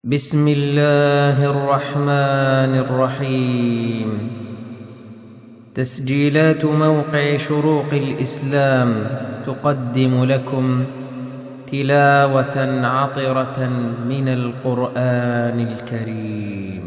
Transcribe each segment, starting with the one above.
بسم الله الرحمن الرحيم. تسجيلات موقع شروق الإسلام تقدم لكم تلاوة عطرة من القرآن الكريم.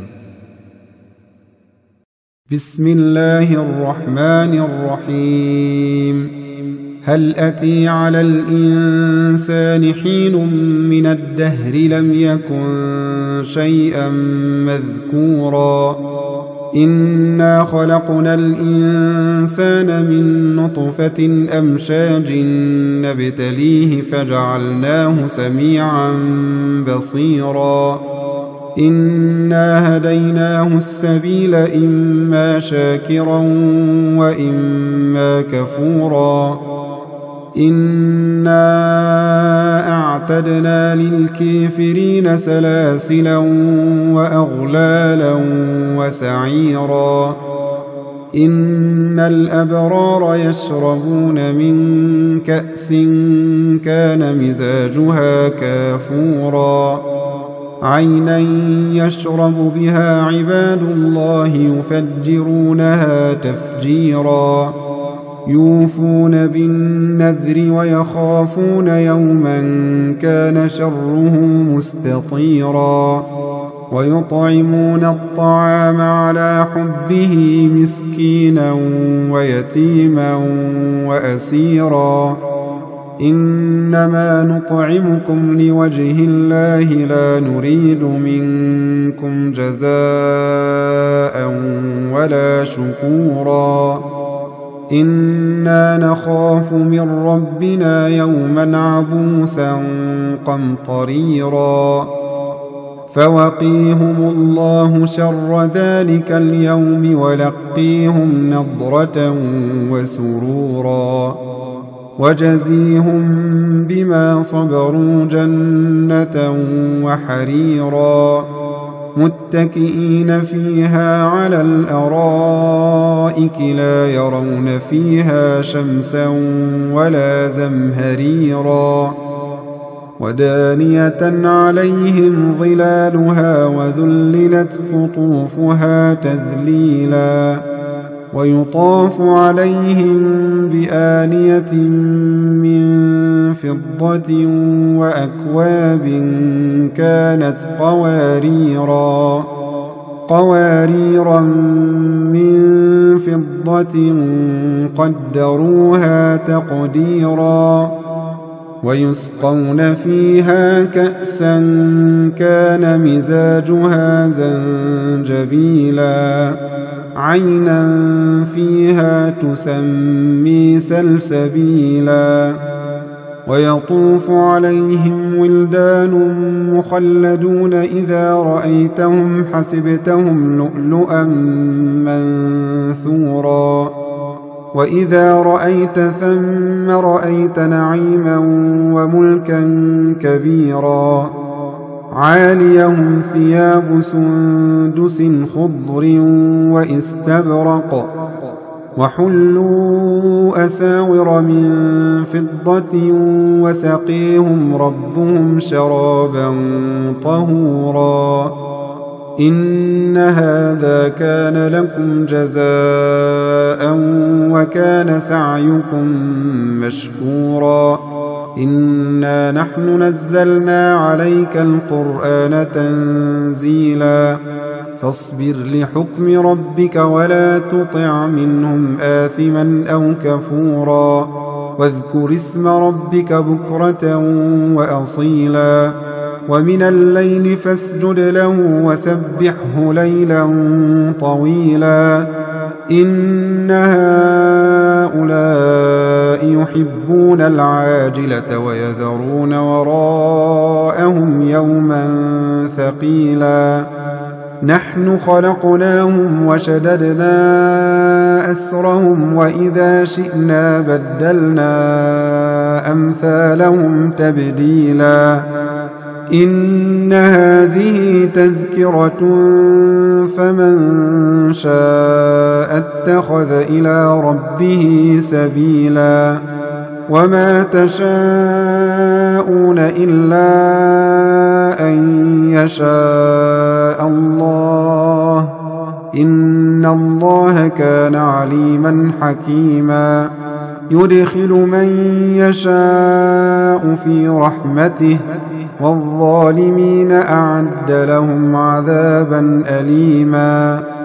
بسم الله الرحمن الرحيم. هل أتي على الإنسان حين من الدهر لم يكن شيئا مذكورا إنا خلقنا الإنسان من نطفة أمشاج نبتليه فجعلناه سميعا بصيرا إنا هديناه السبيل إما شاكرا وإما كفورا إنا أعتدنا للكافرين سلاسلا وأغلالا وسعيرا إن الأبرار يشربون من كأس كان مزاجها كافورا عينا يشرب بها عباد الله يفجرونها تفجيرا يوفون بالنذر ويخافون يوما كان شره مستطيرا ويطعمون الطعام على حبه مسكينا ويتيما وأسيرا إنما نطعمكم لوجه الله لا نريد منكم جزاء ولا شكورا إنا نخاف من ربنا يوما عبوسا قمطريرا فوقيهم الله شر ذلك اليوم ولقيهم نضرة وسرورا وجزيهم بما صبروا جنة وحريرا متكئين فيها على الأرائك لا يرون فيها شمسا ولا زمهريرا ودانية عليهم ظلالها وذللت قطوفها تذليلا ويطاف عليهم بآنية من فضة وأكواب كانت قواريرا من فضة قدروها تقديرا ويسقون فيها كأسا كان مزاجها زنجبيلا عينا فيها تسمي سلسبيلا ويطوف عليهم ولدان مخلدون إذا رأيتهم حسبتهم لؤلؤا منثورا وإذا رأيت ثم رأيت نعيما وملكا كبيرا عاليهم ثياب سندس خضر واستبرق وحلوا أساور من فضة وسقيهم ربهم شرابا طهورا إن هذا كان لكم جزاء وكان سعيكم مشكورا إنا نحن نزلنا عليك القرآن تنزيلا فاصبر لحكم ربك ولا تطع منهم آثما أو كفورا واذكر اسم ربك بكرة وأصيلا ومن الليل فاسجد له وسبحه ليلا طويلا إن هؤلاء يحبون العاجلة ويذرون وراءهم يوما ثقيلا نحن خلقناهم وشددنا أسرهم وإذا شئنا بدلنا أمثالهم تبديلا إن هذه تذكرة فمن شاء اتخذ إلى ربه سبيلا وما تشاءون إلا أن يشاء الله إن الله كان عليما حكيما يدخل من يشاء في رحمته والظالمين أعد لهم عذابا أليما